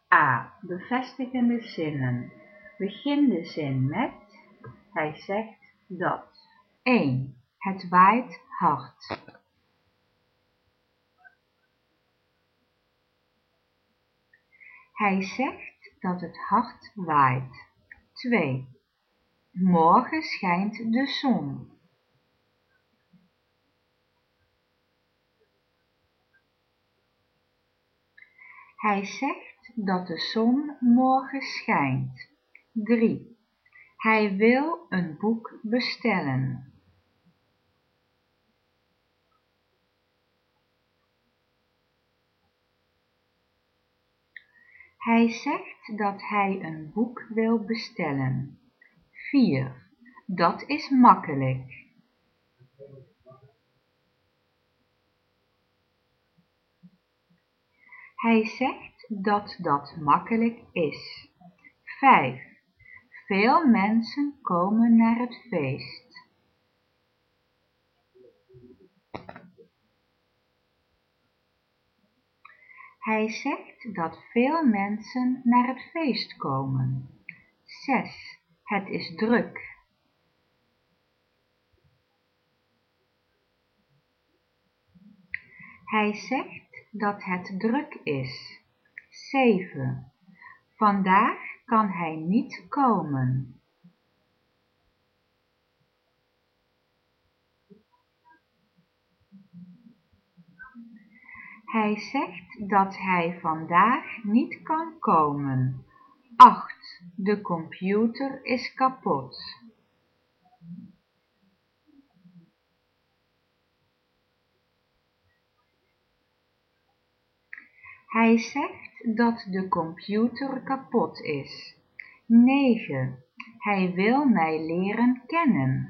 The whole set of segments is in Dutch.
A. Bevestigende zinnen. Begin de zin met: hij zegt dat. 1. Het waait hard. Hij zegt dat het hard waait. 2. Morgen schijnt de zon. Hij zegt dat de zon morgen schijnt. 3. Hij wil een boek bestellen. Hij zegt dat hij een boek wil bestellen. 4. Dat is makkelijk. Hij zegt dat dat makkelijk is. 5. Veel mensen komen naar het feest. Hij zegt dat veel mensen naar het feest komen. 6. Het is druk. Hij zegt dat het druk is. 7. Vandaag kan hij niet komen. Hij zegt dat hij vandaag niet kan komen. 8. De computer is kapot. Hij zegt dat de computer kapot is. 9. Hij wil mij leren kennen.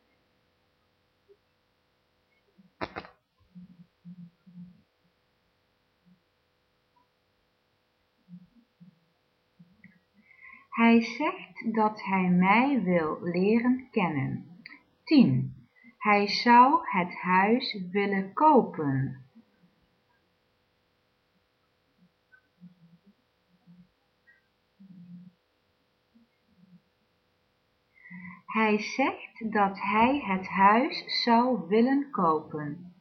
Hij zegt dat hij mij wil leren kennen. 10. Hij zou het huis willen kopen. Hij zegt dat hij het huis zou willen kopen.